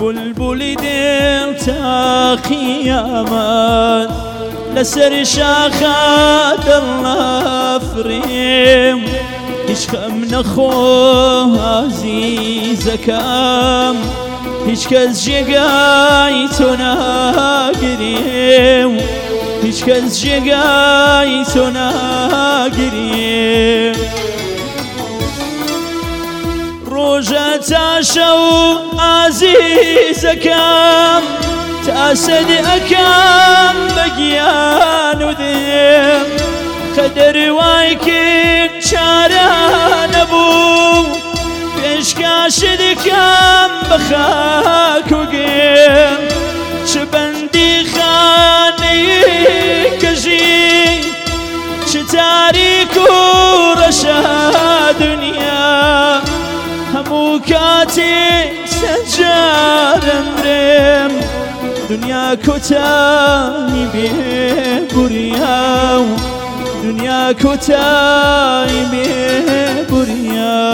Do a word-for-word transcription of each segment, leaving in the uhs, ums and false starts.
بلبلی دل تا قیامت لسر شاخه دڵ فریم هیچ خەم نەخۆ عەزیزەکەم هیچ کەس جێگای تۆ ناگرێ و هیچ کەس جێگای تۆ ناگرێ ڕۆژە تا شەو عەزیزەکەم تا سەد ئەکەم بە گیان و دێم قەدەر وای کرد چارە نەبوو پێشکەشت دەکەم بە خاک و گێم چ بەندی خانەی کەژی چ تاریک و ڕەشە دونیا هەموو کاتێک سەجار ئەمرێم دنیا کۆتایی بێ بوریا و دنیا کۆتایی بێ بوریا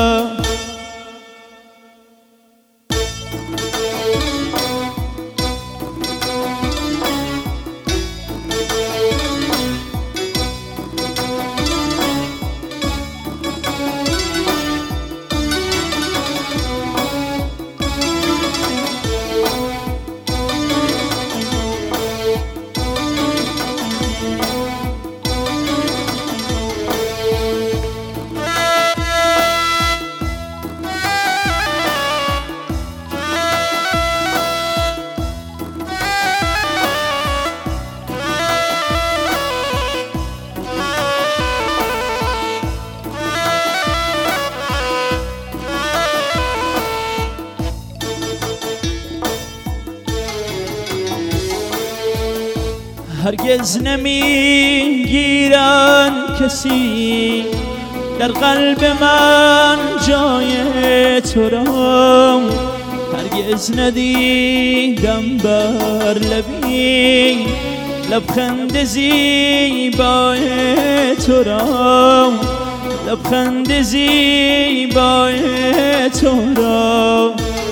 هەرگیز نەمیگیران کەسی در قلب من جای تو را هرگز ندیدم بر لبی لبخند زیبای تو را لبخند زیبای تو را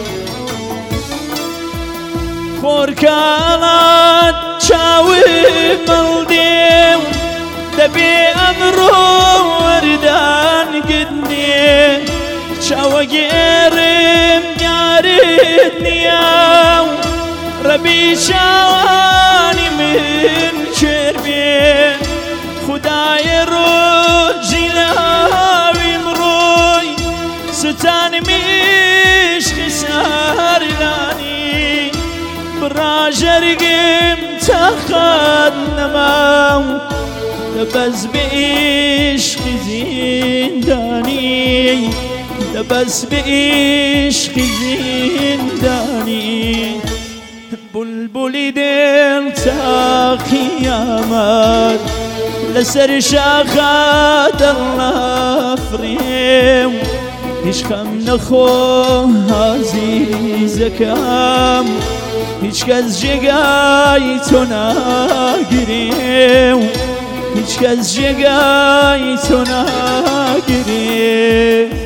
خۆرکەڵات چاوی مەڵدێ و دەبێ ئەمڕۆ وەردان گرنێ چاوە گێڕم یارت نییە و ڕەبی چاوانی من کوێر بێ خودایە ڕۆژی لاوی مڕۆی ستانمی عشقی سەرلانی براژەرگم تاقات نەما و دەبەست بە عشقی زیندانی دەبەست بە عشقی زیندانی بولبولی دڵ تا قیامەت لەسەر شاخە دڵ ئەفڕێم هیچ خەم نەخۆ عەزیزەکەم هیچ کەس جێگای تۆ ناگرێ و هیچ کەس جێگای تۆ ناگرێ